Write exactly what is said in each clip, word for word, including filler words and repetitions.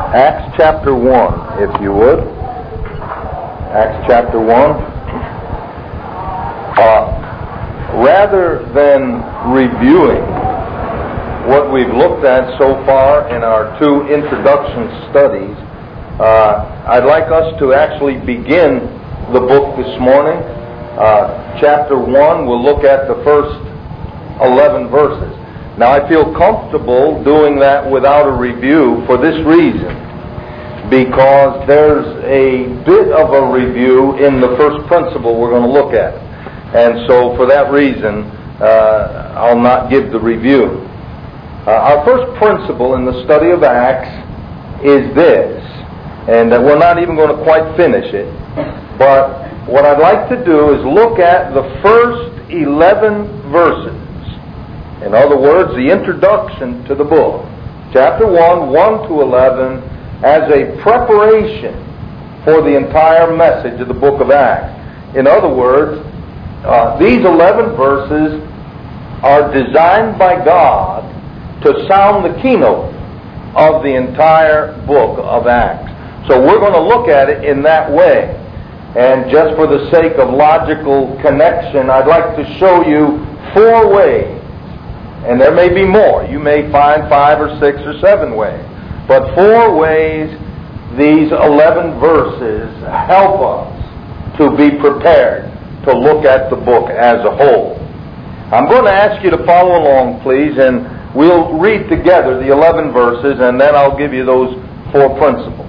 Acts chapter one, if you would. Acts chapter one. Uh, rather than reviewing what we've looked at so far in our two introduction studies, uh, I'd like us to actually begin the book this morning. Uh, chapter one, we'll look at the first eleven verses. Now, I feel comfortable doing that without a review for this reason, because there's a bit of a review in the first principle we're going to look at. And so, for that reason, uh, I'll not give the review. Uh, our first principle in the study of Acts is this, and uh, we're not even going to quite finish it, but what I'd like to do is look at the first eleven verses. In other words, the introduction to the book, chapter one, one to eleven, as a preparation for the entire message of the book of Acts. In other words, uh, these eleven verses are designed by God to sound the keynote of the entire book of Acts. So we're going to look at it in that way. And just for the sake of logical connection, I'd like to show you four ways. And there may be more. You may find five or six or seven ways. But four ways these eleven verses help us to be prepared to look at the book as a whole. I'm going to ask you to follow along, please, and we'll read together the eleven verses, and then I'll give you those four principles.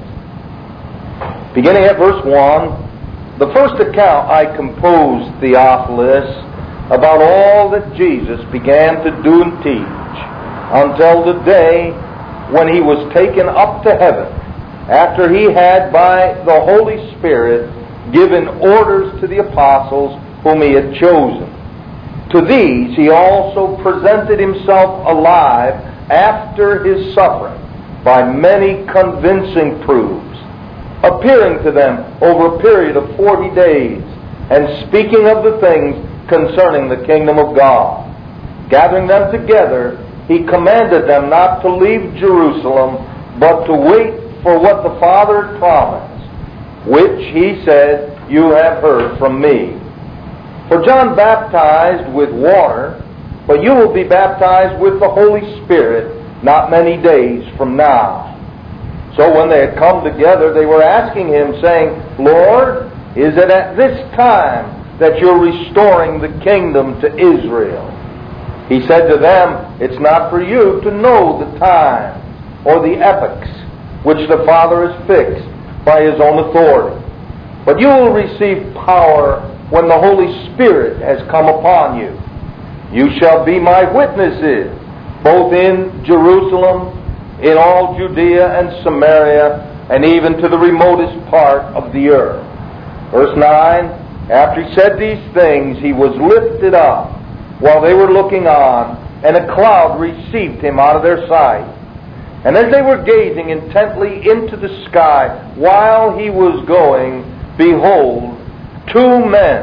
Beginning at verse one, the first account I composed, Theophilus, about all that Jesus began to do and teach until the day when he was taken up to heaven, after he had by the Holy Spirit given orders to the apostles whom he had chosen. To these he also presented himself alive after his suffering by many convincing proofs, appearing to them over a period of forty days, and speaking of the things concerning the kingdom of God. Gathering them together, he commanded them not to leave Jerusalem, but to wait for what the Father had promised, which he said, "You have heard from me." For John baptized with water, but you will be baptized with the Holy Spirit not many days from now. So when they had come together, they were asking him, saying, "Lord, is it at this time that you're restoring the kingdom to Israel?" He said to them, "It's not for you to know the time or the epochs which the Father has fixed by his own authority. But you will receive power when the Holy Spirit has come upon you. You shall be my witnesses, both in Jerusalem, in all Judea and Samaria, and even to the remotest part of the earth." Verse nine, after he said these things, he was lifted up while they were looking on, and a cloud received him out of their sight. And as they were gazing intently into the sky while he was going, behold, two men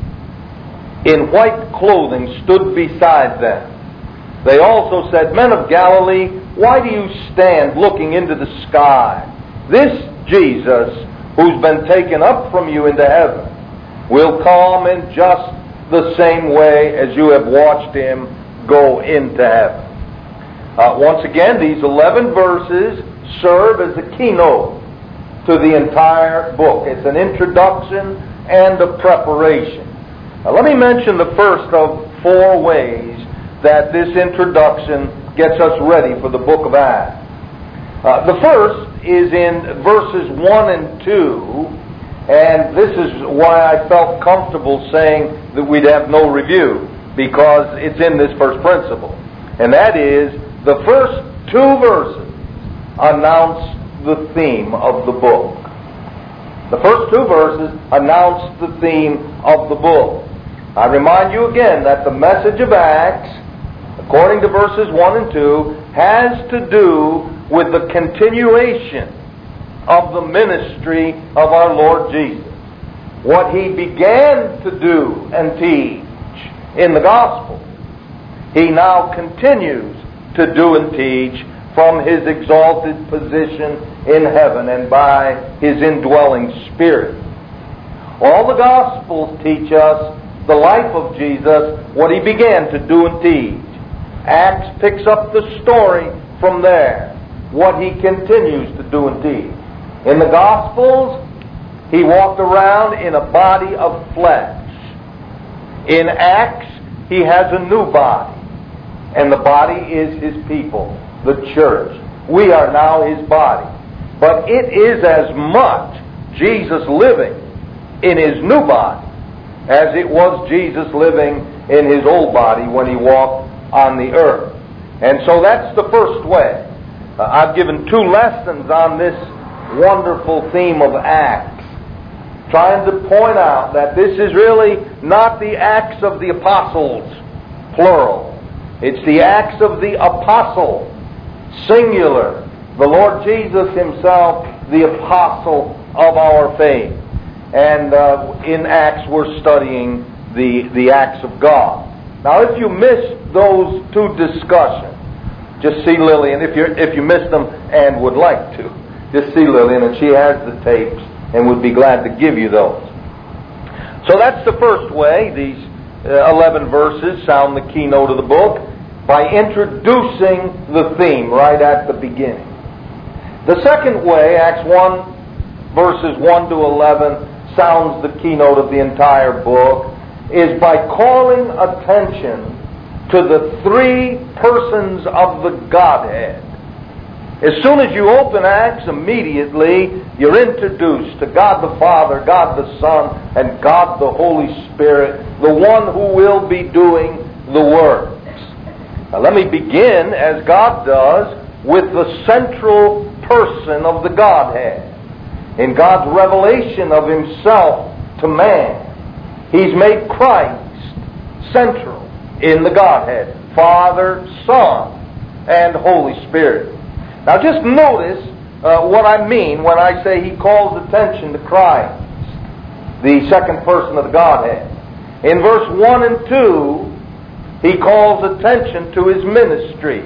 in white clothing stood beside them. They also said, "Men of Galilee, why do you stand looking into the sky? This Jesus, who's been taken up from you into heaven, will come in just the same way as you have watched him go into heaven." Uh, once again, these eleven verses serve as a keynote to the entire book. It's an introduction and a preparation. Now, let me mention the first of four ways that this introduction gets us ready for the book of Acts. Uh, the first is in verses one and two, and this is why I felt comfortable saying that we'd have no review, because it's in this first principle. And that is, the first two verses announce the theme of the book. The first two verses announce the theme of the book. I remind you again that the message of Acts, according to verses one and two, has to do with the continuation of the ministry of our Lord Jesus. What he began to do and teach in the gospel, he now continues to do and teach from His exalted position in heaven and by His indwelling Spirit. All the Gospels teach us the life of Jesus, what He began to do and teach. Acts picks up the story from there, what He continues to do and teach. In the Gospels, He walked around in a body of flesh. In Acts, He has a new body, and the body is His people, the church. We are now His body. But it is as much Jesus living in His new body as it was Jesus living in His old body when He walked on the earth. And so that's the first way. Uh, I've given two lessons on this wonderful theme of Acts, trying to point out that this is really not the Acts of the Apostles, plural. It's the Acts of the Apostle, singular. The Lord Jesus Himself, the Apostle of our faith. And uh, in Acts we're studying the, the Acts of God. Now if you missed those two discussions, just see Lillian, if, you're, if you missed them and would like to, just see Lillian, and she has the tapes and would be glad to give you those. So that's the first way. These uh, eleven verses sound the keynote of the book by introducing the theme right at the beginning. The second way, Acts one, verses one to eleven, sounds the keynote of the entire book, is by calling attention to the three persons of the Godhead. As soon as you open Acts, immediately you're introduced to God the Father, God the Son, and God the Holy Spirit, the one who will be doing the works. Now let me begin, as God does, with the central person of the Godhead. In God's revelation of Himself to man, He's made Christ central in the Godhead, Father, Son, and Holy Spirit. Now just notice uh, what I mean when I say He calls attention to Christ, the second person of the Godhead. In verse one and two, He calls attention to His ministry.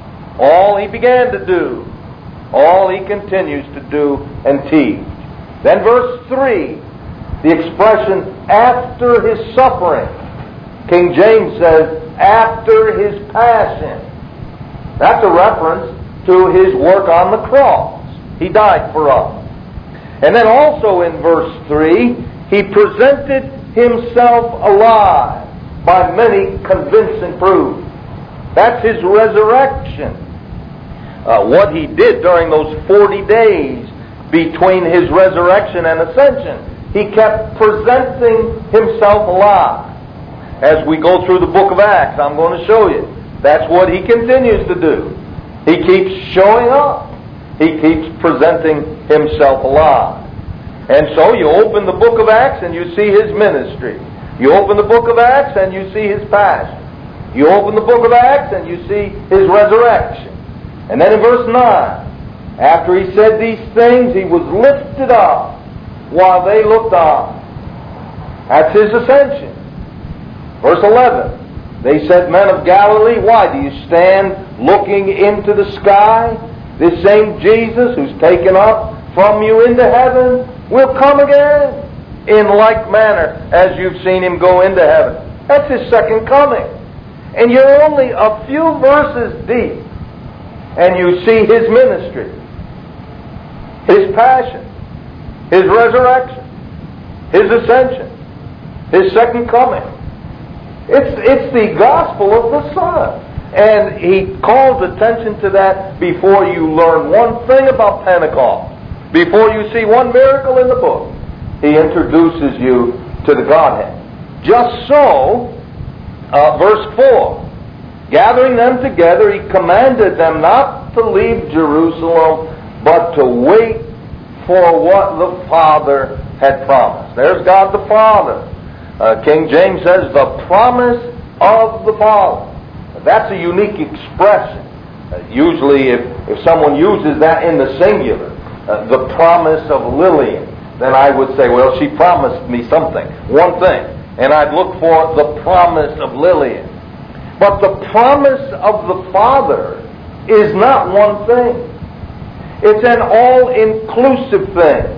All He began to do, all He continues to do and teach. Then verse three, the expression, after His suffering. King James says, after His passion. That's a reference to His work on the cross. He died for us. And then also in verse three, He presented Himself alive by many convincing proofs. That's His resurrection. Uh, what He did during those forty days between His resurrection and ascension, He kept presenting Himself alive. As we go through the book of Acts, I'm going to show you. That's what He continues to do. He keeps showing up. He keeps presenting Himself alive. And so you open the book of Acts and you see His ministry. You open the book of Acts and you see His passion. You open the book of Acts and you see His resurrection. And then in verse nine, after He said these things, He was lifted up while they looked on. That's His ascension. Verse eleven, they said, men of Galilee, why do you stand looking into the sky? This same Jesus who's taken up from you into heaven will come again in like manner as you've seen Him go into heaven. That's His second coming. And you're only a few verses deep and you see His ministry, His passion, His resurrection, His ascension, His second coming. It's, it's the gospel of the Son. And He calls attention to that before you learn one thing about Pentecost. Before you see one miracle in the book, He introduces you to the Godhead. Just so, uh, verse four, gathering them together, He commanded them not to leave Jerusalem, but to wait for what the Father had promised. There's God the Father. Uh, King James says, the promise of the Father. That's a unique expression. Uh, usually if, if someone uses that in the singular, uh, the promise of Lillian, then I would say, well, she promised me something, one thing, and I'd look for the promise of Lillian. But the promise of the Father is not one thing. It's an all-inclusive thing.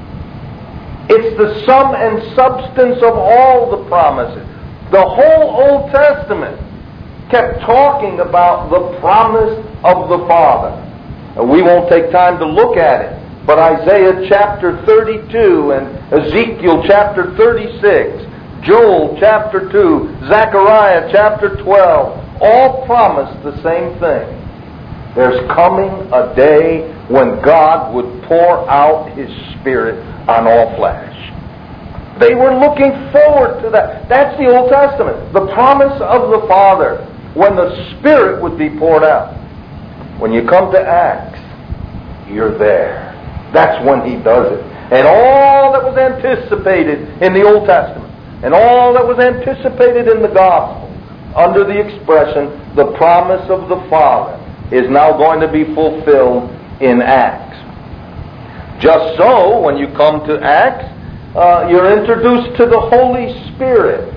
It's the sum and substance of all the promises. The whole Old Testament kept talking about the promise of the Father. Now, we won't take time to look at it, but Isaiah chapter thirty-two and Ezekiel chapter thirty-six, Joel chapter two, Zechariah chapter twelve, all promise the same thing. There's coming a day when God would pour out His Spirit on all flesh. They were looking forward to that. That's the Old Testament. The promise of the Father, when the Spirit would be poured out. When you come to Acts, you're there. That's when He does it. And all that was anticipated in the Old Testament, and all that was anticipated in the Gospel, under the expression, the promise of the Father, is now going to be fulfilled in Acts. Just so, when you come to Acts, uh, you're introduced to the Holy Spirit.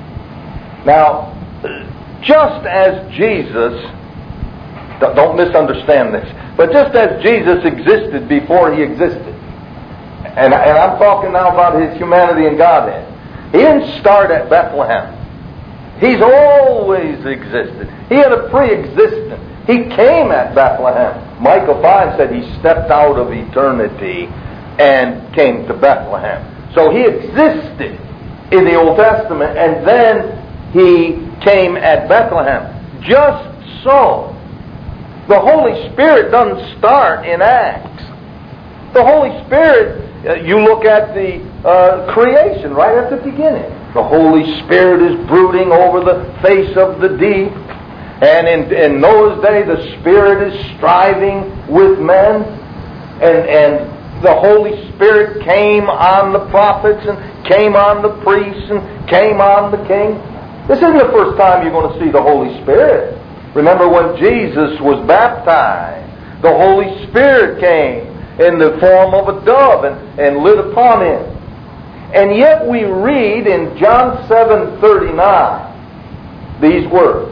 Now, just as Jesus, don't misunderstand this, but just as Jesus existed before He existed, and, and I'm talking now about His humanity and Godhead, He didn't start at Bethlehem. He's always existed. He had a pre-existence. He came at Bethlehem. Micah five said He stepped out of eternity and came to Bethlehem. So He existed in the Old Testament, and then He came at Bethlehem. Just so, the Holy Spirit doesn't start in Acts. The Holy Spirit, uh, you look at the uh, creation right at the beginning. The Holy Spirit is brooding over the face of the deep. And in, in Noah's day, the Spirit is striving with men. And, and the Holy Spirit came on the prophets and came on the priests and came on the king. This isn't the first time you're going to see the Holy Spirit. Remember when Jesus was baptized, the Holy Spirit came in the form of a dove and, and lit upon Him. And yet we read in John seven thirty-nine these words.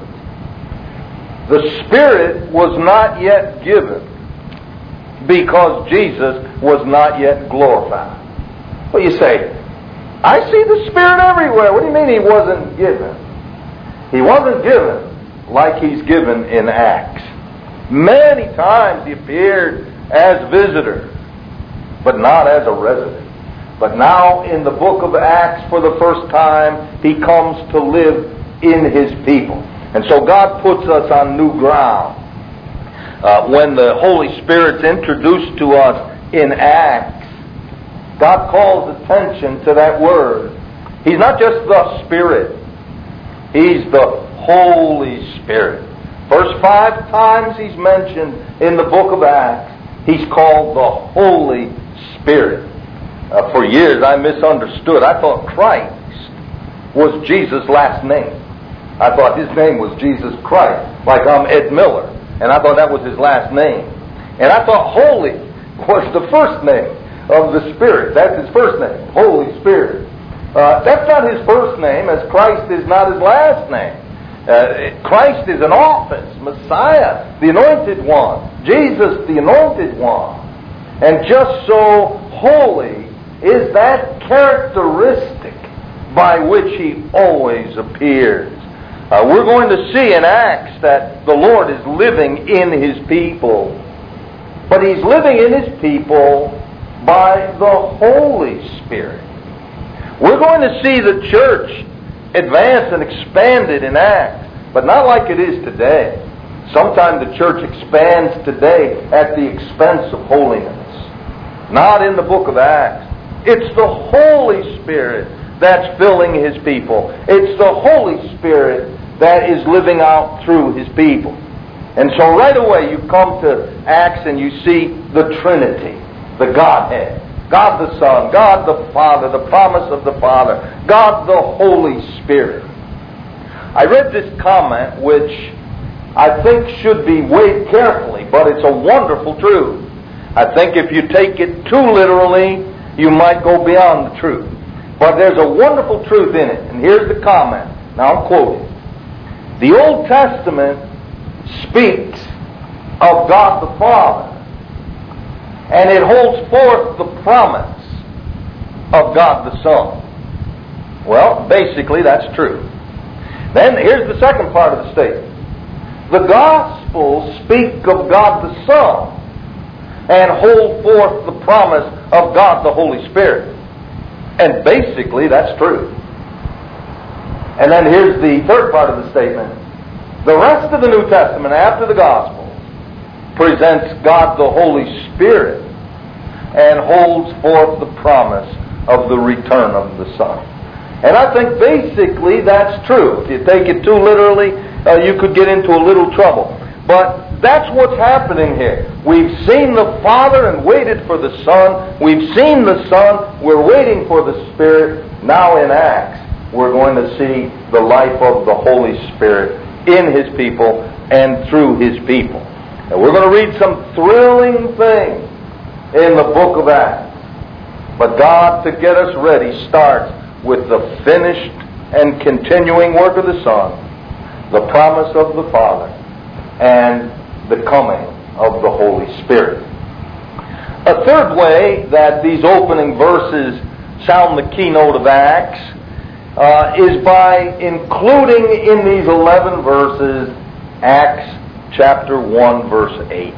The Spirit was not yet given because Jesus was not yet glorified. Well, you say, I see the Spirit everywhere. What do you mean He wasn't given? He wasn't given like He's given in Acts. Many times He appeared as visitor, but not as a resident. But now in the book of Acts, for the first time, He comes to live in His people. And so God puts us on new ground. Uh, when the Holy Spirit's introduced to us in Acts, God calls attention to that word. He's not just the Spirit. He's the Holy Spirit. First five times He's mentioned in the book of Acts, He's called the Holy Spirit. Uh, for years I misunderstood. I thought Christ was Jesus' last name. I thought His name was Jesus Christ, like I'm Ed Miller, and I thought that was His last name. And I thought Holy was the first name of the Spirit. That's His first name, Holy Spirit. Uh, that's not His first name, as Christ is not His last name. Uh, Christ is an office, Messiah, the Anointed One, Jesus, the Anointed One. And just so holy is that characteristic by which He always appears. Uh, we're going to see in Acts that the Lord is living in His people. But He's living in His people by the Holy Spirit. We're going to see the church advance and expanded in Acts, but not like it is today. Sometimes the church expands today at the expense of holiness. Not in the book of Acts. It's the Holy Spirit that's filling His people. It's the Holy Spirit that is living out through His people. And so right away you come to Acts and you see the Trinity, the Godhead. God the Son, God the Father, the promise of the Father, God the Holy Spirit. I read this comment which I think should be weighed carefully, but it's a wonderful truth. I think if you take it too literally, you might go beyond the truth. But there's a wonderful truth in it, and here's the comment. Now I'm quoting. The Old Testament speaks of God the Father. And it holds forth the promise of God the Son. Well, basically that's true. Then here's the second part of the statement. The Gospels speak of God the Son and hold forth the promise of God the Holy Spirit. And basically that's true. And then here's the third part of the statement. The rest of the New Testament after the Gospels presents God the Holy Spirit and holds forth the promise of the return of the Son. And I think basically that's true. If you take it too literally, uh, you could get into a little trouble. But that's what's happening here. We've seen the Father and waited for the Son. We've seen the Son. We're waiting for the Spirit. Now in Acts, we're going to see the life of the Holy Spirit in His people and through His people. And we're going to read some thrilling things in the book of Acts. But God, to get us ready, starts with the finished and continuing work of the Son, the promise of the Father, and the coming of the Holy Spirit. A third way that these opening verses sound the keynote of Acts uh, is by including in these eleven verses Acts chapter one, verse eight.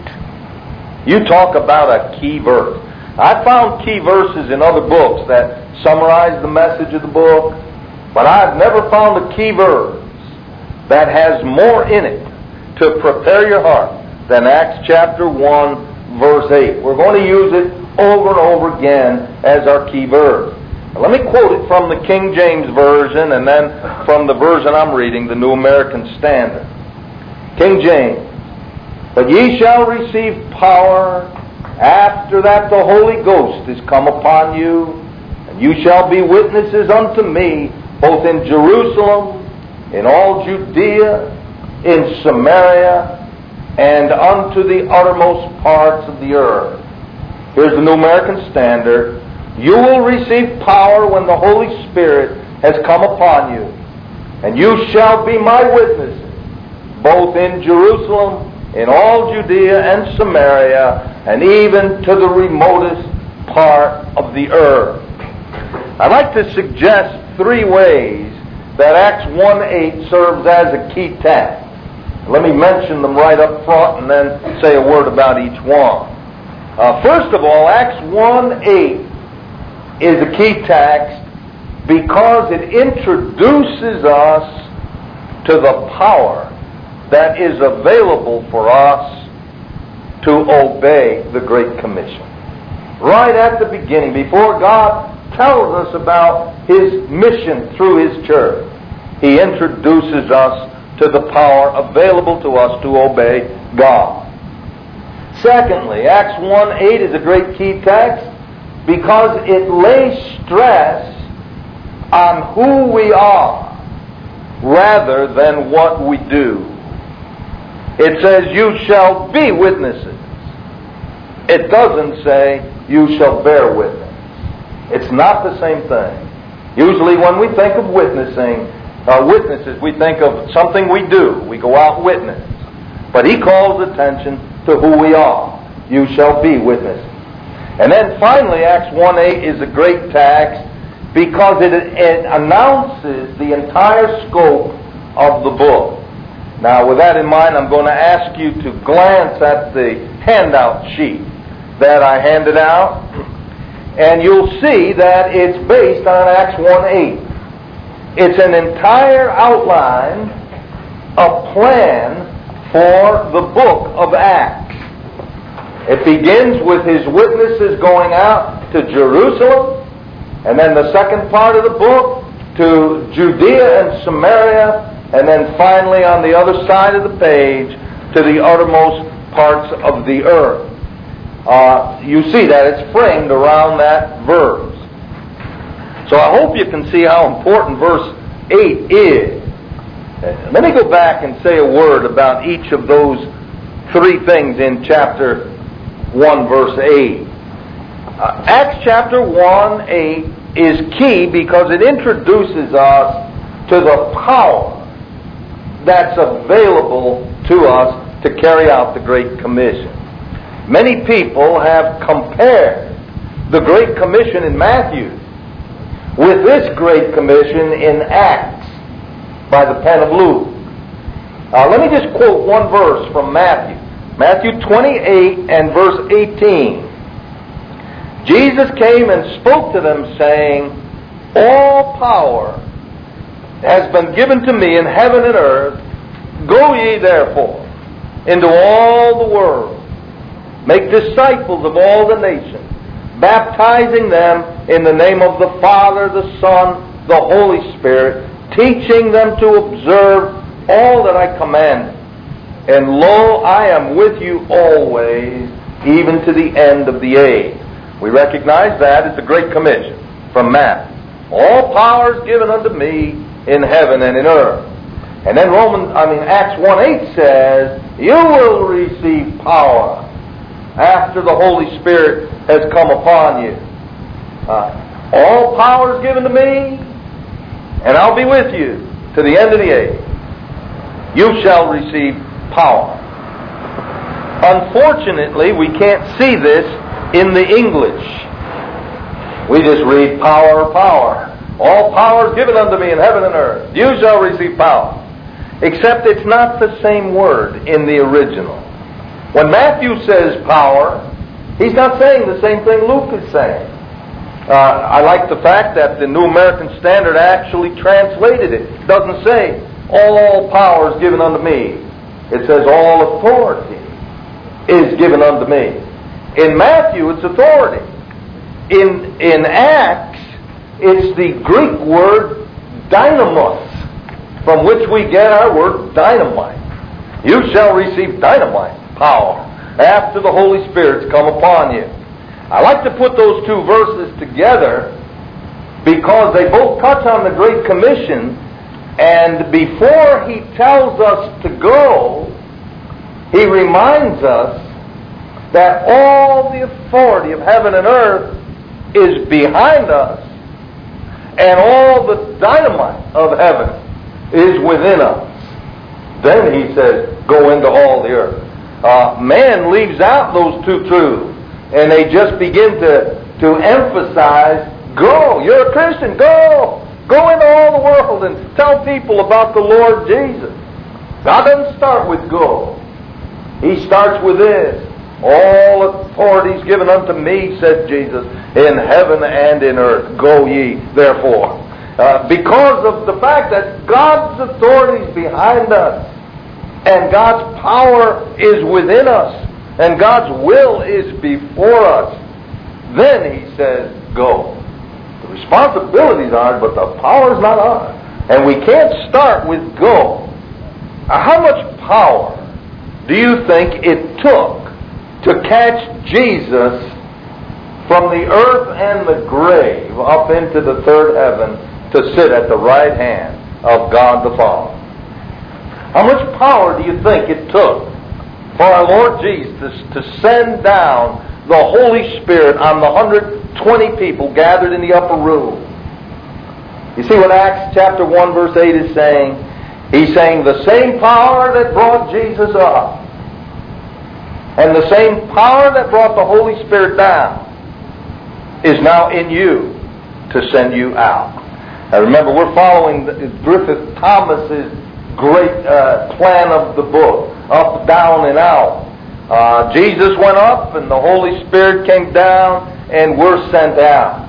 You talk about a key verse. I found key verses in other books that summarize the message of the book, but I've never found a key verse that has more in it to prepare your heart than Acts chapter one, verse eight. We're going to use it over and over again as our key verse. Now, let me quote it from the King James Version and then from the version I'm reading, the New American Standard. King James, "But ye shall receive power after that the Holy Ghost is come upon you, and you shall be witnesses unto me both in Jerusalem, in all Judea, in Samaria, and unto the uttermost parts of the earth." Here's the New American Standard. "You will receive power when the Holy Spirit has come upon you, and you shall be my witnesses, both in Jerusalem, in all Judea and Samaria, and even to the remotest part of the earth." I'd like to suggest three ways that Acts one eight serves as a key text. Let me mention them right up front and then say a word about each one. Uh, first of all, Acts one eight is a key text because it introduces us to the power that is available for us to obey the Great Commission. Right at the beginning, before God tells us about His mission through His church, He introduces us to the power available to us to obey God. Secondly, Acts one eight is a great key text because it lays stress on who we are rather than what we do. It says, "You shall be witnesses." It doesn't say, "You shall bear witness." It's not the same thing. Usually when we think of witnessing, uh, witnesses, we think of something we do. We go out and witness. But he calls attention to who we are. You shall be witnesses. And then finally, Acts one eight is a great text because it, it announces the entire scope of the book. Now, with that in mind, I'm going to ask you to glance at the handout sheet that I handed out, and you'll see that it's based on Acts one eight. It's an entire outline, a plan for the book of Acts. It begins with his witnesses going out to Jerusalem, and then the second part of the book to Judea and Samaria, and then finally on the other side of the page to the uttermost parts of the earth. Uh, you see that it's framed around that verse. So I hope you can see how important verse eight is. Let me go back and say a word about each of those three things in chapter one, verse eight. Uh, Acts chapter one, eight is key because it introduces us to the power that's available to us to carry out the Great Commission. Many people have compared the Great Commission in Matthew with this Great Commission in Acts by the pen of Luke. Uh, let me just quote one verse from Matthew. Matthew twenty-eight and verse eighteen. Jesus came and spoke to them, saying, "All power has been given to me in heaven and earth. Go ye therefore into all the world, make disciples of all the nations, baptizing them in the name of the Father, the Son, the Holy Spirit, teaching them to observe all that I command. And lo, I am with you always, even to the end of the age." We recognize that as the Great Commission from Matthew. All power is given unto me in heaven and in earth. And then Romans, I mean Acts one eight says, "You will receive power after the Holy Spirit has come upon you." Uh, all power is given to me, and I'll be with you to the end of the age. You shall receive power. Unfortunately, we can't see this in the English. We just read power, power. All power is given unto me in heaven and earth. You shall receive power. Except it's not the same word in the original. When Matthew says power, he's not saying the same thing Luke is saying. Uh, I like the fact that the New American Standard actually translated it. It doesn't say, "All power is given unto me." It says, "All authority is given unto me." In Matthew, it's authority. In, in Acts, it's the Greek word dynamos, from which we get our word dynamite. You shall receive dynamite power after the Holy Spirit's come upon you. I like to put those two verses together because they both touch on the Great Commission, and before he tells us to go, he reminds us that all the authority of heaven and earth is behind us, and all the dynamite of heaven is within us. Then he says, "Go into all the earth." Uh, man leaves out those two truths, and they just begin to, to emphasize, "Go, you're a Christian, go! Go into all the world and tell people about the Lord Jesus." God doesn't start with go. He starts with this. "All authority is given unto me," said Jesus, "in heaven and in earth. Go ye therefore." Uh, because of the fact that God's authority is behind us, and God's power is within us, and God's will is before us, then he says, "Go." The responsibilities are, but the power is not ours. And we can't start with go. Now, how much power do you think it took to catch Jesus from the earth and the grave up into the third heaven to sit at the right hand of God the Father? How much power do you think it took for our Lord Jesus to send down the Holy Spirit on the one hundred twenty people gathered in the upper room? You see what Acts chapter one verse eight is saying? He's saying the same power that brought Jesus up and the same power that brought the Holy Spirit down is now in you to send you out. Now remember, we're following Griffith Thomas's great uh, plan of the book, up, down, and out. Uh, Jesus went up and the Holy Spirit came down and we're sent out.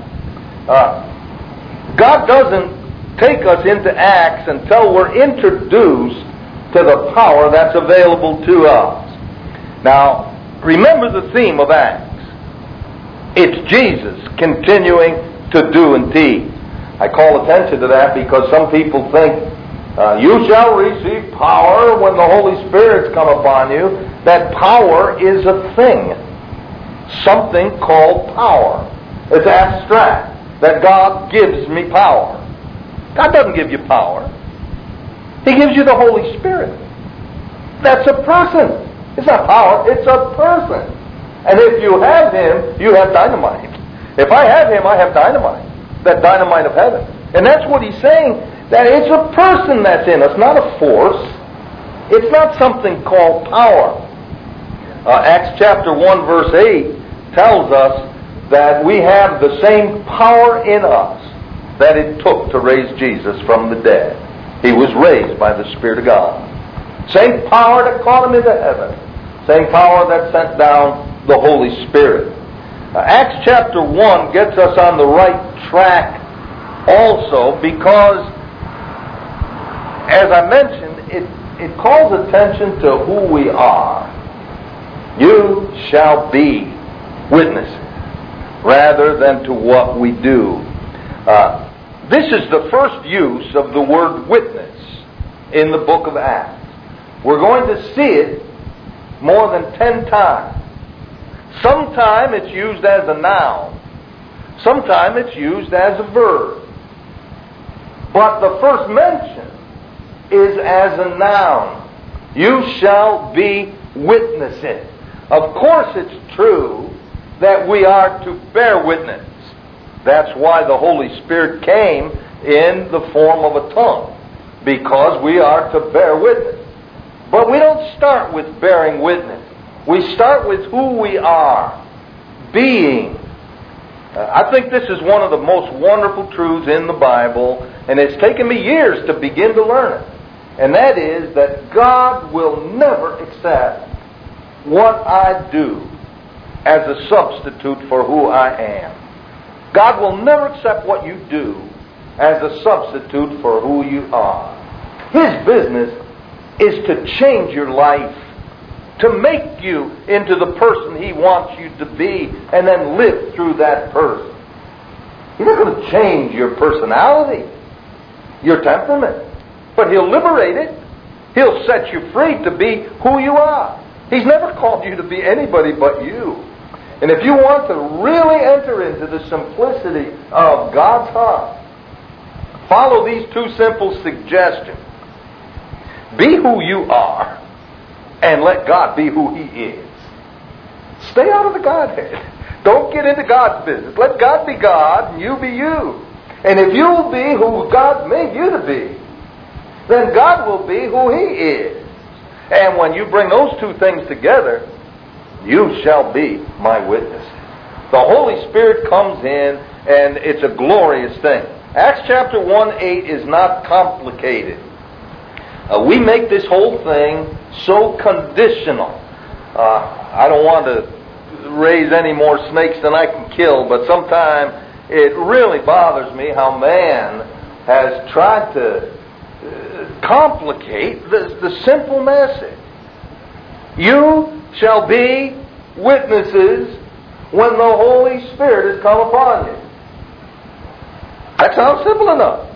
Uh, God doesn't take us into Acts until we're introduced to the power that's available to us. Now, remember the theme of Acts. It's Jesus continuing to do and teach. I call attention to that because some people think, uh, you shall receive power when the Holy Spirit's come upon you. That power is a thing. Something called power. It's abstract. That God gives me power. God doesn't give you power. He gives you the Holy Spirit. That's a person. It's not power, it's a person. And if you have Him, you have dynamite. If I have Him, I have dynamite. That dynamite of heaven. And that's what He's saying, that it's a person that's in us, not a force. It's not something called power. Uh, Acts chapter one verse eight tells us that we have the same power in us that it took to raise Jesus from the dead. He was raised by the Spirit of God. Same power that called him into heaven. Same power that sent down the Holy Spirit. Uh, Acts chapter one gets us on the right track also because, as I mentioned, it, it calls attention to who we are. You shall be witnesses rather than to what we do. Uh, this is the first use of the word witness in the book of Acts. We're going to see it more than ten times. Sometime it's used as a noun. Sometime it's used as a verb. But the first mention is as a noun. You shall be witnesses. Of course it's true that we are to bear witness. That's why the Holy Spirit came in the form of a tongue, because we are to bear witness. But we don't start with bearing witness. We start with who we are, being. Uh, I think this is one of the most wonderful truths in the Bible, and it's taken me years to begin to learn it. And that is that God will never accept what I do as a substitute for who I am. God will never accept what you do as a substitute for who you are. His business is to change your life, to make you into the person He wants you to be, and then live through that person. He's not going to change your personality, your temperament, but He'll liberate it. He'll set you free to be who you are. He's never called you to be anybody but you. And if you want to really enter into the simplicity of God's heart, follow these two simple suggestions. Be who you are, and let God be who He is. Stay out of the Godhead. Don't get into God's business. Let God be God, and you be you. And if you'll be who God made you to be, then God will be who He is. And when you bring those two things together, you shall be my witnesses. The Holy Spirit comes in, and it's a glorious thing. Acts chapter one eight is not complicated. Uh, we make this whole thing so conditional. Uh, I don't want to raise any more snakes than I can kill, but sometimes it really bothers me how man has tried to uh, complicate the, the simple message. You shall be witnesses when the Holy Spirit has come upon you. That sounds simple enough.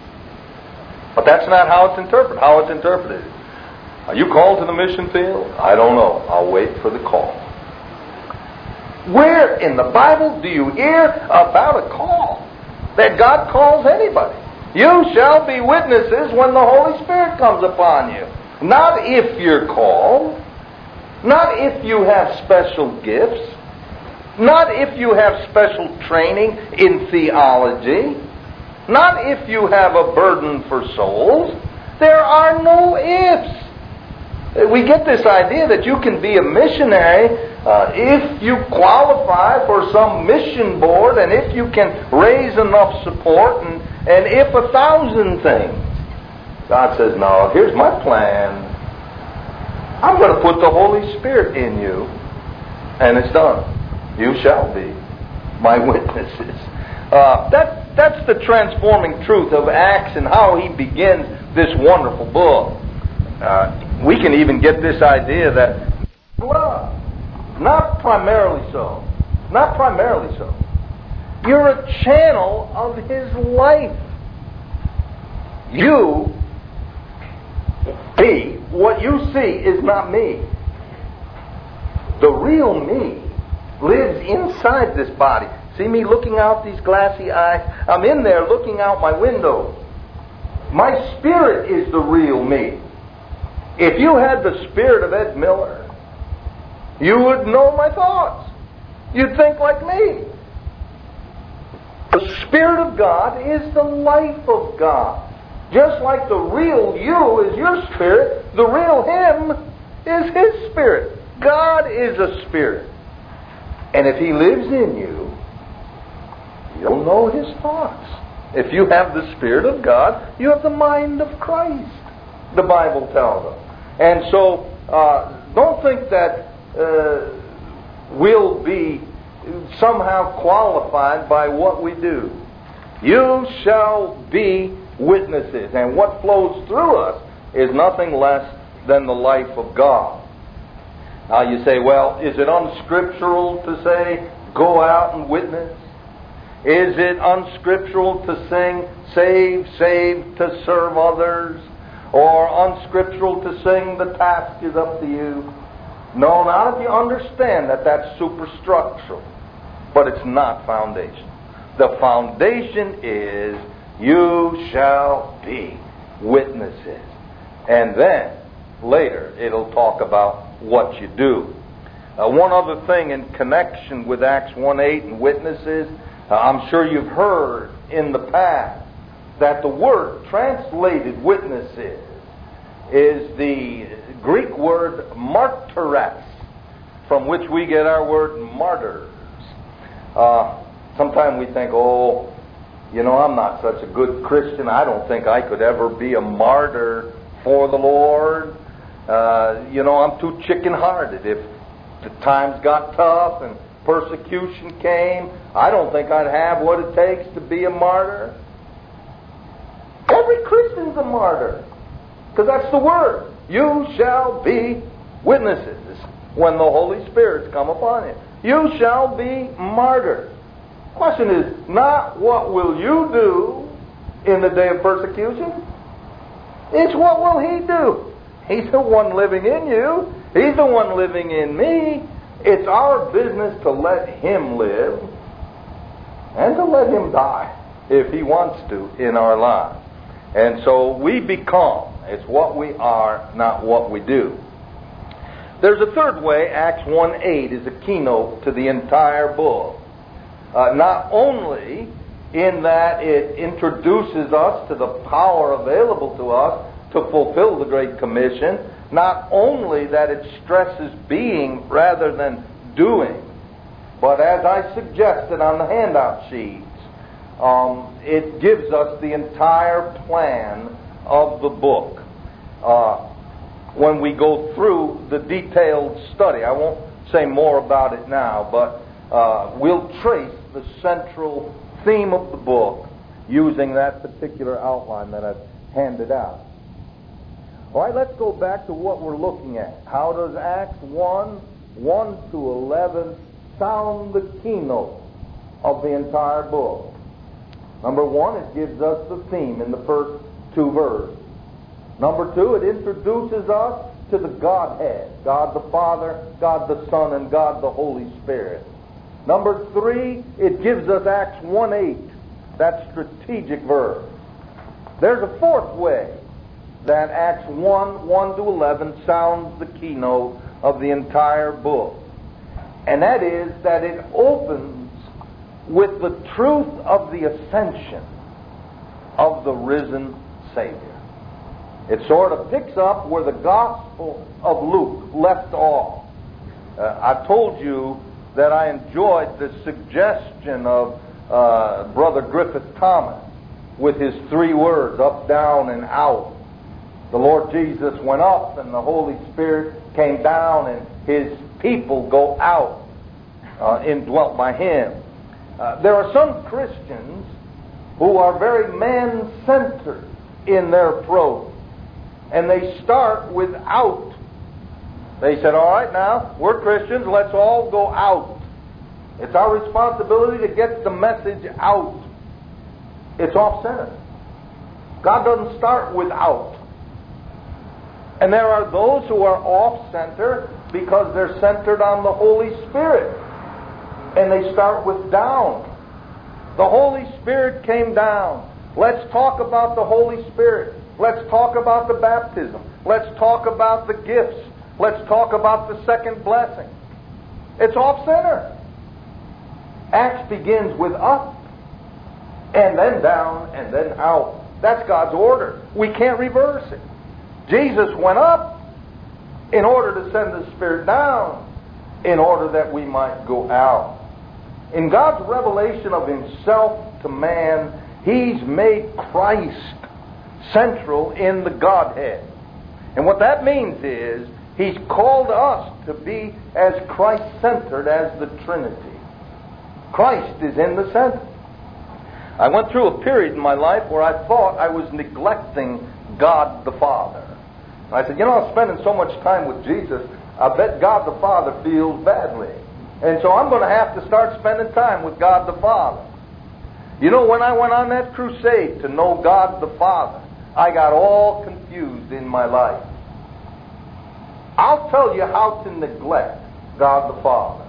But that's not how it's interpreted. How it's interpreted. Are you called to the mission field? I don't know. I'll wait for the call. Where in the Bible do you hear about a call? That God calls anybody. You shall be witnesses when the Holy Spirit comes upon you. Not if you're called. Not if you have special gifts. Not if you have special training in theology. Not if you have a burden for souls. There are no ifs. We get this idea that you can be a missionary uh, if you qualify for some mission board and if you can raise enough support and, and if a thousand things. God says, no, here's my plan. I'm going to put the Holy Spirit in you, and it's done. You shall be my witnesses. Uh, that, that's the transforming truth of Acts and how he begins this wonderful book. Uh, we can even get this idea that love, not primarily so, not primarily so. You're a channel of His life. You, me, what you see is not me. The real me lives inside this body. See me looking out these glassy eyes? I'm in there looking out my window. My spirit is the real me. If you had the spirit of Ed Miller, you would know my thoughts. You'd think like me. The Spirit of God is the life of God. Just like the real you is your spirit, the real him is his spirit. God is a spirit. And if he lives in you, you'll know his thoughts. If you have the Spirit of God, you have the mind of Christ, the Bible tells us. And so, uh, don't think that uh, we'll be somehow qualified by what we do. You shall be witnesses. And what flows through us is nothing less than the life of God. Now you say, well, is it unscriptural to say, go out and witness? Is it unscriptural to sing, save, save, to serve others? Or unscriptural to sing, the task is up to you? No, not if you understand that that's superstructural. But it's not foundation. The foundation is, you shall be witnesses. And then, later, it'll talk about what you do. Uh, one other thing in connection with Acts one eight and witnesses, uh, I'm sure you've heard in the past that the word translated witnesses is the Greek word martyres, from which we get our word martyrs. Uh, sometimes we think, oh, you know, I'm not such a good Christian. I don't think I could ever be a martyr for the Lord. Uh, you know, I'm too chicken-hearted. If the times got tough and persecution came, I don't think I'd have what it takes to be a martyr. Every Christian's a martyr, because that's the word. You shall be witnesses when the Holy Spirit's come upon you. You shall be martyrs. The question is not what will you do in the day of persecution. It's what will he do. He's the one living in you. He's the one living in me. It's our business to let him live and to let him die if he wants to in our lives. And so we become. It's what we are, not what we do. There's a third way. Acts one eight is a keynote to the entire book. Uh, not only in that it introduces us to the power available to us to fulfill the Great Commission, not only that it stresses being rather than doing, but as I suggested on the handout sheets, um, it gives us the entire plan of the book. Uh, when we go through the detailed study, I won't say more about it now, but uh, we'll trace the central theme of the book using that particular outline that I've handed out. All right, let's go back to what we're looking at. How does Acts one, one to eleven sound the keynote of the entire book? Number one, it gives us the theme in the first two verses. Number two, it introduces us to the Godhead, God the Father, God the Son, and God the Holy Spirit. Number three, it gives us Acts one eight, that strategic verse. There's a fourth way that Acts one, one to eleven sounds the keynote of the entire book. And that is that it opens with the truth of the ascension of the risen Savior. It sort of picks up where the Gospel of Luke left off. Uh, I told you that I enjoyed the suggestion of uh, Brother Griffith Thomas with his three words, up, down, and out. The Lord Jesus went up and the Holy Spirit came down and his people go out, uh, indwelt by him. Uh, there are some Christians who are very man-centered in their approach. And they start with out. They said, all right, now, we're Christians, let's all go out. It's our responsibility to get the message out. It's off-center. God doesn't start with out. And there are those who are off-center because they're centered on the Holy Spirit. And they start with down. The Holy Spirit came down. Let's talk about the Holy Spirit. Let's talk about the baptism. Let's talk about the gifts. Let's talk about the second blessing. It's off-center. Acts begins with up, and then down, and then out. That's God's order. We can't reverse it. Jesus went up in order to send the Spirit down, in order that we might go out. In God's revelation of Himself to man, He's made Christ central in the Godhead. And what that means is, He's called us to be as Christ-centered as the Trinity. Christ is in the center. I went through a period in my life where I thought I was neglecting God the Father. And I said, you know, I'm spending so much time with Jesus, I bet God the Father feels badly. And so I'm going to have to start spending time with God the Father. You know, when I went on that crusade to know God the Father, I got all confused in my life. I'll tell you how to neglect God the Father.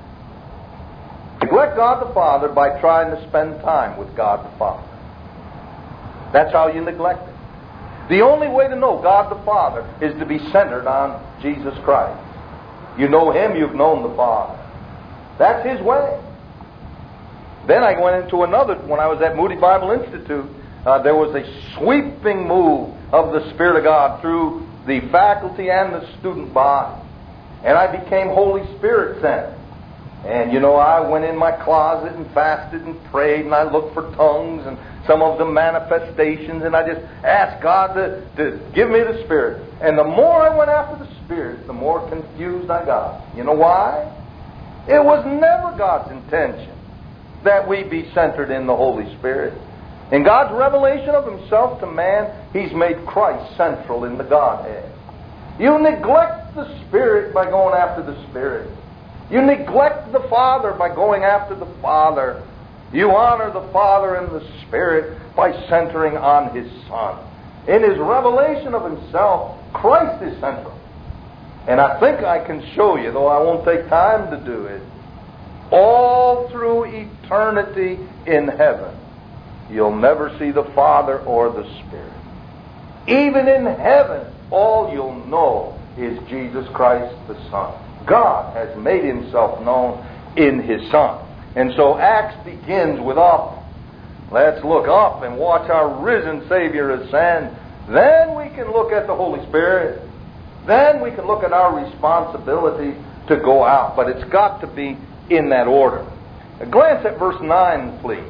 Neglect God the Father by trying to spend time with God the Father. That's how you neglect it. The only way to know God the Father is to be centered on Jesus Christ. You know Him, you've known the Father. That's His way. Then I went into another, when I was at Moody Bible Institute, uh, there was a sweeping move of the Spirit of God through the faculty and the student body. And I became Holy Spirit centered. And you know, I went in my closet and fasted and prayed, and I looked for tongues and some of the manifestations, and I just asked God to, to give me the Spirit. And the more I went after the Spirit, the more confused I got. You know why? It was never God's intention that we be centered in the Holy Spirit. In God's revelation of Himself to man, He's made Christ central in the Godhead. You neglect the Spirit by going after the Spirit. You neglect the Father by going after the Father. You honor the Father and the Spirit by centering on His Son. In His revelation of Himself, Christ is central. And I think I can show you, though I won't take time to do it, all through eternity in heaven, you'll never see the Father or the Spirit. Even in heaven, all you'll know is Jesus Christ the Son. God has made Himself known in His Son. And so Acts begins with up. Let's look up and watch our risen Savior ascend. Then we can look at the Holy Spirit. Then we can look at our responsibility to go out. But it's got to be in that order. A glance at verse nine, please.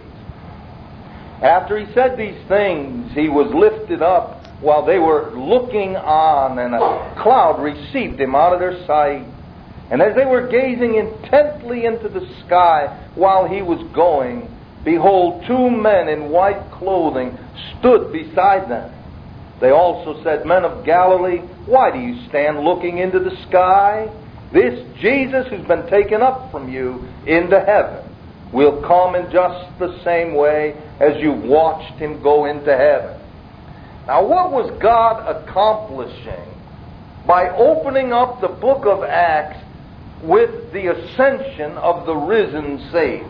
After He said these things, He was lifted up while they were looking on, and a cloud received Him out of their sight. And as they were gazing intently into the sky while He was going, behold, two men in white clothing stood beside them. They also said, Men of Galilee, why do you stand looking into the sky? This Jesus who's been taken up from you into heaven will come in just the same way as you watched Him go into heaven. Now, what was God accomplishing by opening up the book of Acts with the ascension of the risen Savior?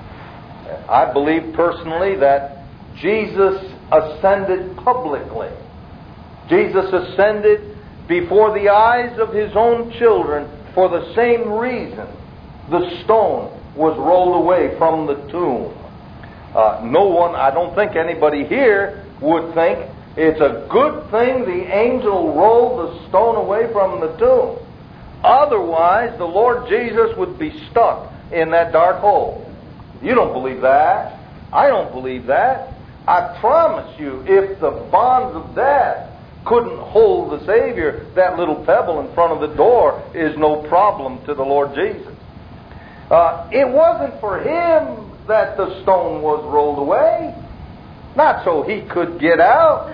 I believe personally that Jesus ascended publicly. Jesus ascended before the eyes of His own children for the same reason the stone was rolled away from the tomb. Uh, no one, I don't think anybody here would think it's a good thing the angel rolled the stone away from the tomb. Otherwise, the Lord Jesus would be stuck in that dark hole. You don't believe that. I don't believe that. I promise you, if the bonds of death couldn't hold the Savior, that little pebble in front of the door is no problem to the Lord Jesus. Uh, it wasn't for Him that the stone was rolled away. Not so He could get out.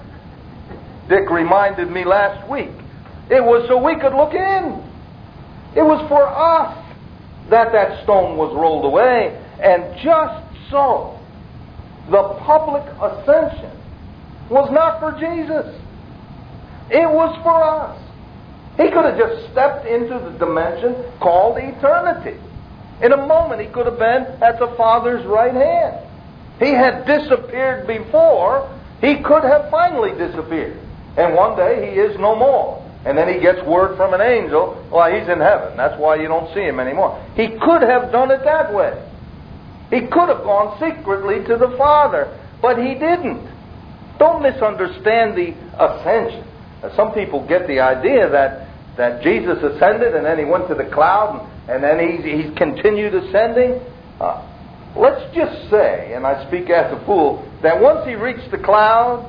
Dick reminded me last week, it was so we could look in. It was for us that that stone was rolled away. And just so, the public ascension was not for Jesus. It was for us. He could have just stepped into the dimension called eternity. In a moment, He could have been at the Father's right hand. He had disappeared before. He could have finally disappeared. And one day, He is no more. And then He gets word from an angel, well, He's in heaven. That's why you don't see Him anymore. He could have done it that way. He could have gone secretly to the Father, but He didn't. don't misunderstand the ascension. Now, some people get the idea that, that Jesus ascended and then he went to the cloud and, and then he's, he's continued ascending. Uh, let's just say, and I speak as a fool, that once he reached the cloud,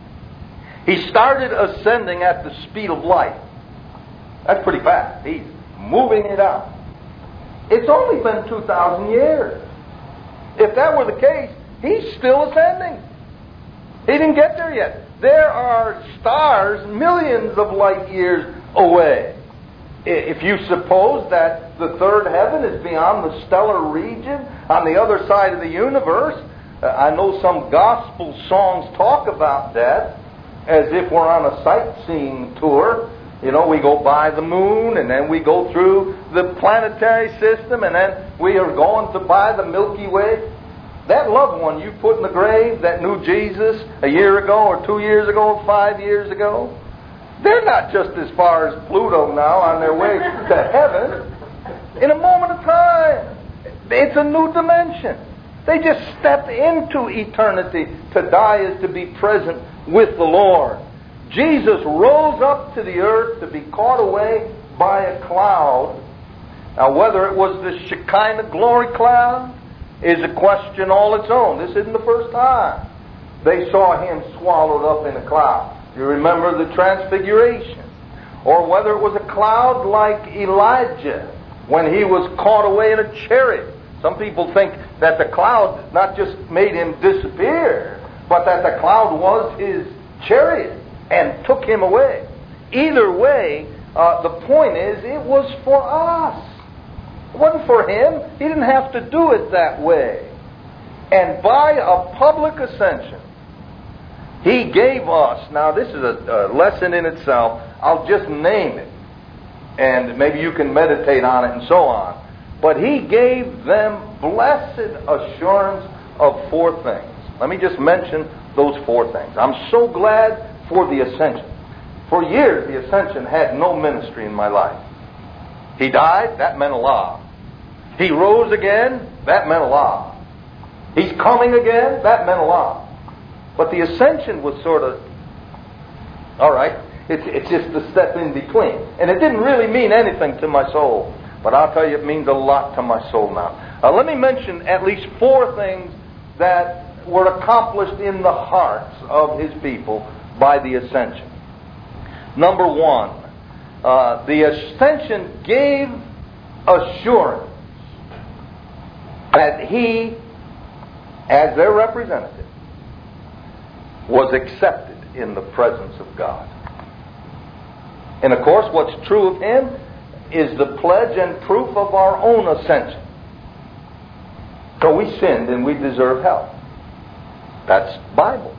he started ascending at the speed of light. That's pretty fast. He's moving it up. It's only been two thousand years. If that were the case, he's still ascending. He didn't get there yet. There are stars millions of light years away. If you suppose that the third heaven is beyond the stellar region, on the other side of the universe, uh, I know some gospel songs talk about that as if we're on a sightseeing tour. You know, we go by the moon, and then we go through the planetary system, and then we are going to by the Milky Way. That loved one you put in the grave that knew Jesus a year ago, or two years ago, or five years ago, they're not just as far as Pluto now on their way to heaven. In a moment of time, it's a new dimension. They just step into eternity. To die is to be present with the Lord. Jesus rose up to the earth to be caught away by a cloud. Now, whether it was the Shekinah glory cloud is a question all its own. This isn't the first time they saw him swallowed up in a cloud. You remember the transfiguration. Or whether it was a cloud like Elijah when he was caught away in a chariot. Some people think that the cloud not just made him disappear, but that the cloud was his chariot and took him away. Either way, uh, the point is, it was for us. It wasn't for him. He didn't have to do it that way. And by a public ascension, he gave us, now this is a, a lesson in itself, I'll just name it, and maybe you can meditate on it and so on. But he gave them blessed assurance of four things. Let me just mention those four things. I'm so glad for the ascension. For years, the ascension had no ministry in my life. He died, that meant a lot. He rose again, that meant a lot. He's coming again, that meant a lot. But the ascension was sort of, all right, it's, it's just a step in between. And it didn't really mean anything to my soul. But I'll tell you, it means a lot to my soul now. Uh, let me mention at least four things that were accomplished in the hearts of his people by the ascension. Number one, uh, the ascension gave assurance that he, as their representative, was accepted in the presence of God. And of course, what's true of him is the pledge and proof of our own ascension. So we sinned and we deserve hell. That's Bible.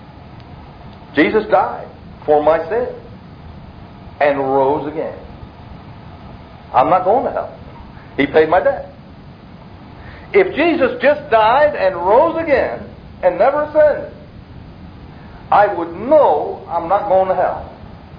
Jesus died for my sin and rose again. I'm not going to hell. He paid my debt. If Jesus just died and rose again and never ascended, I would know I'm not going to hell.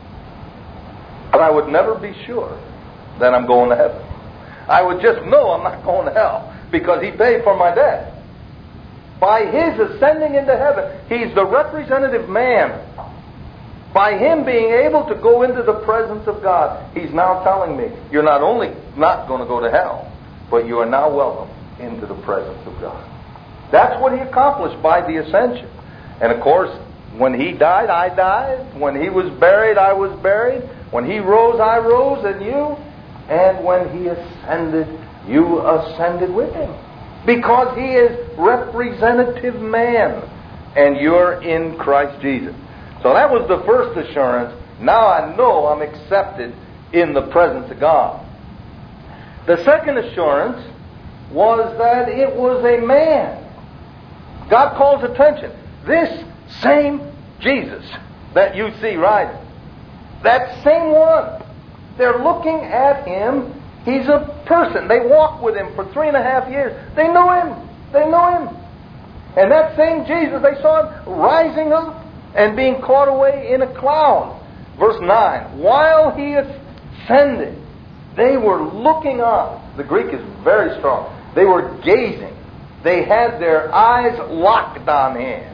But I would never be sure that I'm going to heaven. I would just know I'm not going to hell because he paid for my debt. By his ascending into heaven, he's the representative man. By him being able to go into the presence of God, he's now telling me, you're not only not going to go to hell, but you are now welcome into the presence of God. That's what he accomplished by the ascension. And of course, when he died, I died. When he was buried, I was buried. When he rose, I rose, and you. And when he ascended, you ascended with him. Because he is representative man. And you're in Christ Jesus. So that was the first assurance. Now I know I'm accepted in the presence of God. The second assurance was that it was a man. God calls attention. This same Jesus that you see riding, that same one, they're looking at him. He's a person. They walked with him for three and a half years. They knew him. They knew him. And that same Jesus, they saw him rising up and being caught away in a cloud. Verse nine, while he ascended, they were looking up. The Greek is very strong. They were gazing. They had their eyes locked on him.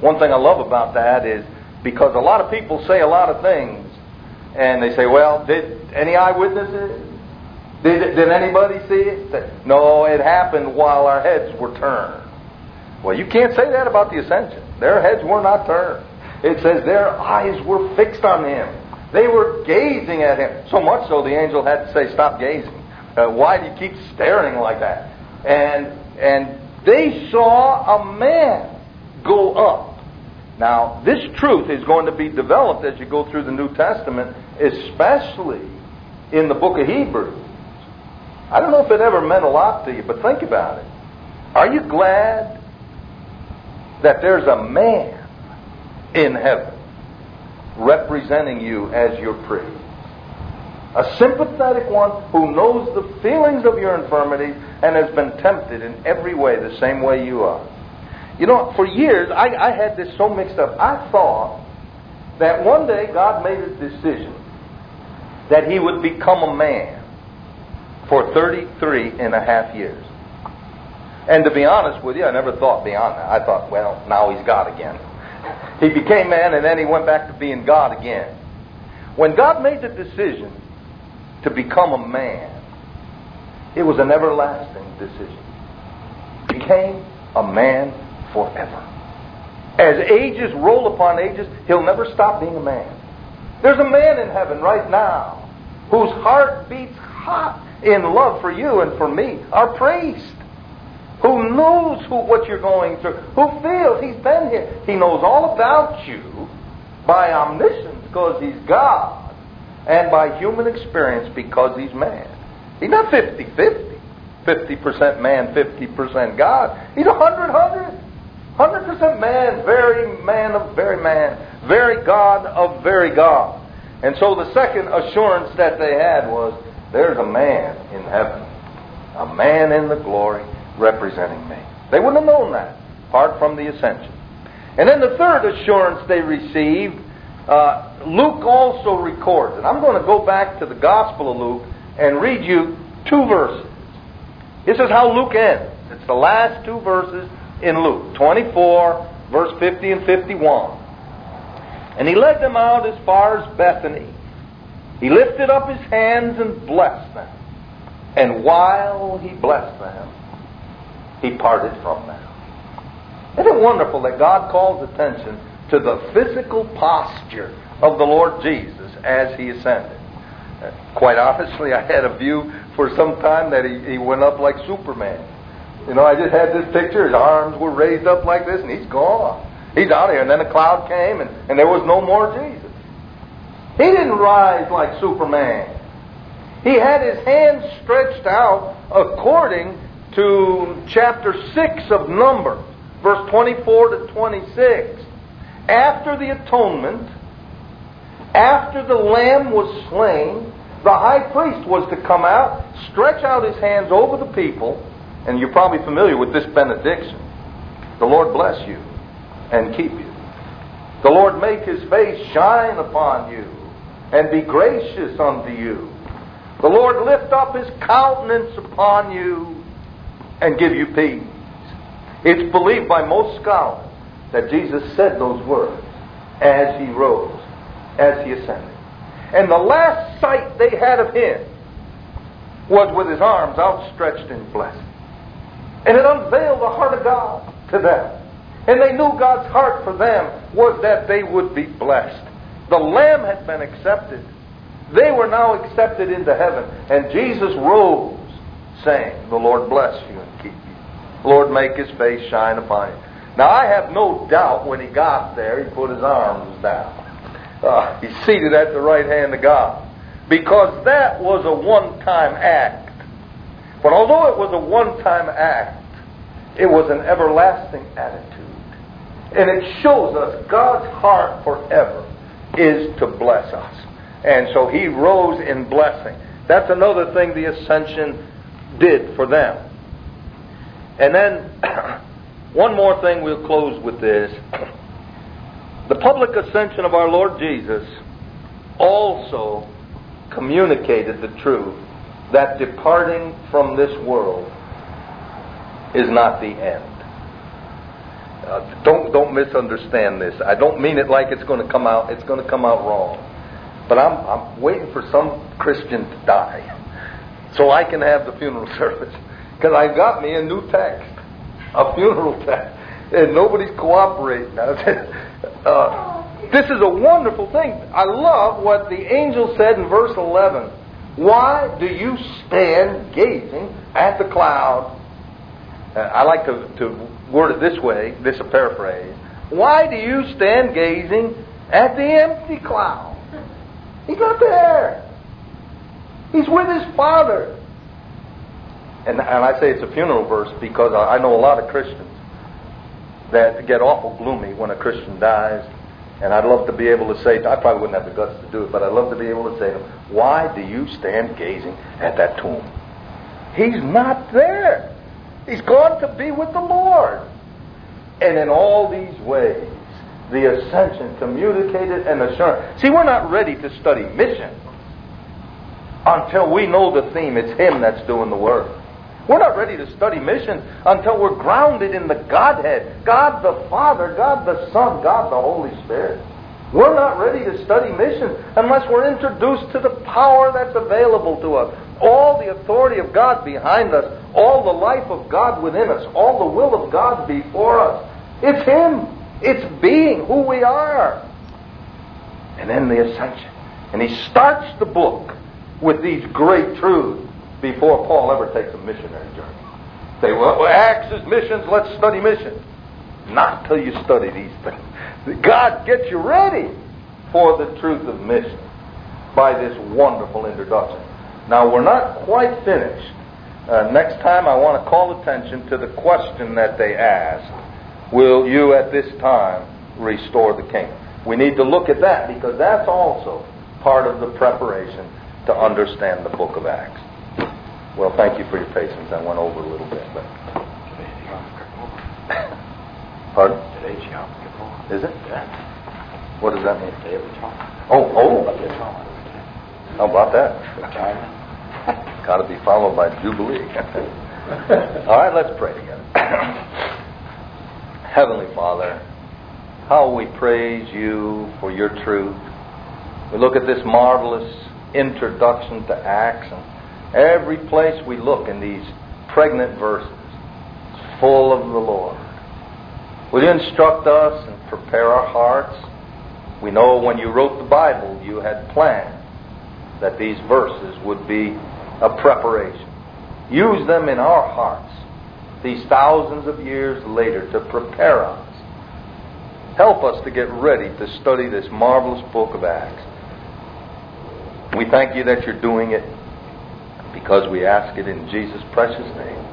One thing I love about that is because a lot of people say a lot of things, and they say, well, did any eyewitnesses? Did, did anybody see it? No, it happened while our heads were turned. Well, you can't say that about the ascension. Their heads were not turned. It says their eyes were fixed on Him. They were gazing at Him. So much so the angel had to say, stop gazing. Uh, why do you keep staring like that? And, and they saw a man go up. Now, this truth is going to be developed as you go through the New Testament, especially in the book of Hebrews. I don't know if it ever meant a lot to you, but think about it. Are you glad that there's a man in heaven representing you as your priest? A sympathetic one who knows the feelings of your infirmity and has been tempted in every way the same way you are. You know, for years, I, I had this so mixed up. I thought that one day God made a decision that He would become a man for thirty-three and a half years. And to be honest with you, I never thought beyond that. I thought, well, now He's God again. He became man and then He went back to being God again. When God made the decision to become a man, it was an everlasting decision. He became a man forever. As ages roll upon ages, He'll never stop being a man. There's a man in heaven right now whose heart beats hot in love for you and for me, our priest, who knows who, what you're going through, who feels He's been here. He knows all about you by omniscience because He's God, and by human experience because He's man. He's not fifty-fifty, fifty percent man, fifty percent God. He's a hundred hundred. one hundred percent man, very man of very man, very God of very God. And so the second assurance that they had was, there's a man in heaven, a man in the glory representing me. They wouldn't have known that apart from the ascension. And then the third assurance they received, uh, Luke also records. And I'm going to go back to the Gospel of Luke and read you two verses. This is how Luke ends. It's the last two verses in Luke, twenty-four, verse fifty and fifty-one. And He led them out as far as Bethany. He lifted up His hands and blessed them. And while He blessed them, He parted from them. Isn't it wonderful that God calls attention to the physical posture of the Lord Jesus as He ascended? Quite honestly, I had a view for some time that He, he went up like Superman. You know, I just had this picture. His arms were raised up like this, and He's gone. He's out of here. And then a cloud came, and, and there was no more Jesus. He didn't rise like Superman. He had His hands stretched out according to chapter six of Numbers, verse twenty-four to twenty-six. After the atonement, after the lamb was slain, the high priest was to come out, stretch out his hands over the people, and you're probably familiar with this benediction. The Lord bless you and keep you. The Lord make His face shine upon you and be gracious unto you. The Lord lift up His countenance upon you and give you peace. It's believed by most scholars that Jesus said those words as He rose, as He ascended. And the last sight they had of Him was with His arms outstretched in blessing. And it unveiled the heart of God to them. And they knew God's heart for them was that they would be blessed. The Lamb had been accepted. They were now accepted into heaven. And Jesus rose, saying, the Lord bless you and keep you. The Lord make His face shine upon you. Now I have no doubt when He got there, He put His arms down. Uh, he's seated at the right hand of God. Because that was a one-time act. But although it was a one-time act, it was an everlasting attitude. And it shows us God's heart forever is to bless us. And so He rose in blessing. That's another thing the ascension did for them. And then, one more thing, we'll close with this. The public ascension of our Lord Jesus also communicated the truth that departing from this world is not the end. Uh, don't don't misunderstand this. I don't mean it like it's going to come out. It's going to come out wrong. But I'm I'm waiting for some Christian to die so I can have the funeral service, because I got me a new text, a funeral text, and nobody's cooperating. uh, this is a wonderful thing. I love what the angel said in verse eleven. Why do you stand gazing at the cloud? Uh, I like to, to word it this way, this is a paraphrase. Why do you stand gazing at the empty cloud? He's not there. He's with his Father. And, and I say it's a funeral verse because I, I know a lot of Christians that get awful gloomy when a Christian dies. And I'd love to be able to say, I probably wouldn't have the guts to do it, but I'd love to be able to say to them, why do you stand gazing at that tomb? He's not there. He's gone to be with the Lord. And in all these ways, the ascension communicated and assured. See, we're not ready to study mission until we know the theme. It's Him that's doing the work. We're not ready to study mission until we're grounded in the Godhead. God the Father, God the Son, God the Holy Spirit. We're not ready to study mission unless we're introduced to the power that's available to us. All the authority of God behind us. All the life of God within us. All the will of God before us. It's Him. It's being who we are. And then the ascension. And he starts the book with these great truths before Paul ever takes a missionary journey. Say, well, Acts is missions, let's study missions. Not till you study these things. God gets you ready for the truth of mission by this wonderful introduction. Now, we're not quite finished. Uh, next time I want to call attention to the question that they asked. Will you at this time restore the kingdom? We need to look at that because that's also part of the preparation to understand the book of Acts. Well, thank you for your patience. I went over a little bit. But... Pardon? Today's Yom Kippur. Is it? Yeah. What does that mean? Day of Atonement. Oh, oh. How about that? Atonement. Got to be followed by Jubilee. All right, let's pray together. Heavenly Father, how we praise you for your truth. We look at this marvelous introduction to Acts, and every place we look in these pregnant verses is full of the Lord. Will you instruct us and prepare our hearts? We know when you wrote the Bible, you had planned that these verses would be a preparation. Use them in our hearts these thousands of years later to prepare us. Help us to get ready to study this marvelous book of Acts. We thank you that you're doing it because we ask it in Jesus' precious name.